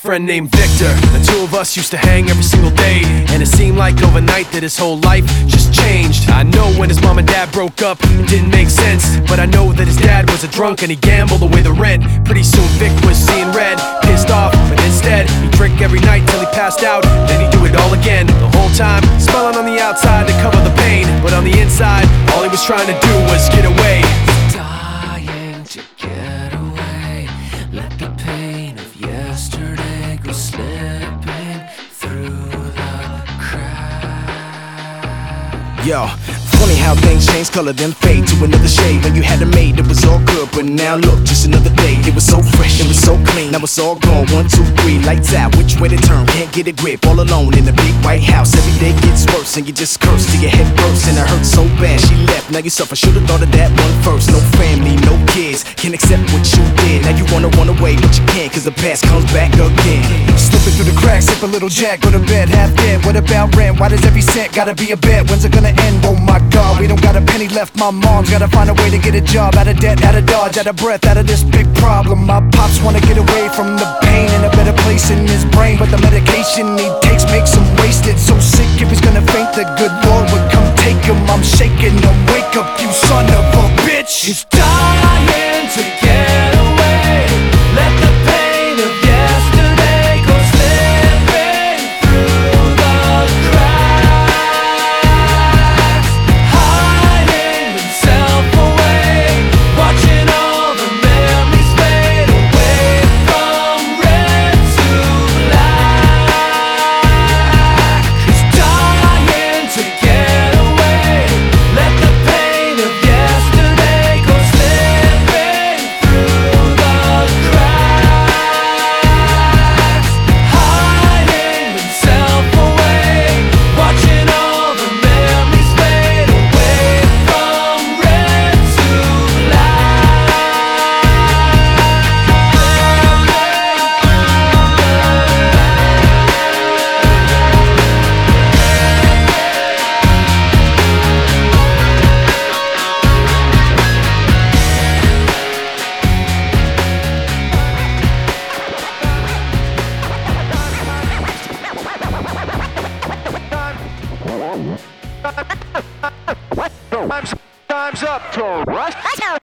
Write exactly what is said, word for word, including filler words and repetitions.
friend named Victor. The two of us used to hang every single day, and it seemed like overnight that his whole life just changed. I know when his mom and dad broke up, it didn't make sense, but I know that his dad was a drunk and he gambled away the rent. Pretty soon Vic was seeing red, pissed off, but instead he'd drink every night till he passed out. Then he'd do it all again, the whole time smiling on the outside to cover the pain, but on the inside all he was trying to do was get away. Dying to get away, let the pain of yesterday go slipping through the cracks. Yo, funny how things change color then fade to another shade. When you had it made, it was all good, but now look, just another day. It was so fresh, it was so clean, now it's all gone. One, two, three, lights out, which way to turn? Can't get a grip, all alone in a big white house. Every day gets worse, and you just curse till your head bursts. And it hurts so bad, she left, now you suffer. Should've thought of that one first. No family, no kids, can't accept what you did. Now you wanna run away, but you can't, cause the past comes back again. Slipping through the cracks, sip a little jack, go to bed half dead. What about rent? Why does every cent gotta be a bet? When's it gonna end? Oh my God, we don't got a penny left. My mom's gotta find a way to get a job. Out of debt, out of dodge, out of breath, out of this big problem. My pops wanna get away from the pain, in a better place in his brain, but the medication he takes makes him wasted. So sick if he's gonna faint, the good Lord would come take him. I'm shaking him, wake up you son of a bitch. He's dying to get away, let the pain of yesterday go slipping through the cracks, hiding himself away, watching all the memories fade away from red to black. He's dying to get away, let the pain of yesterday go slipping through the cracks, hiding himself away, watching all the memories fade away from red to Time's, time's up, Taurus.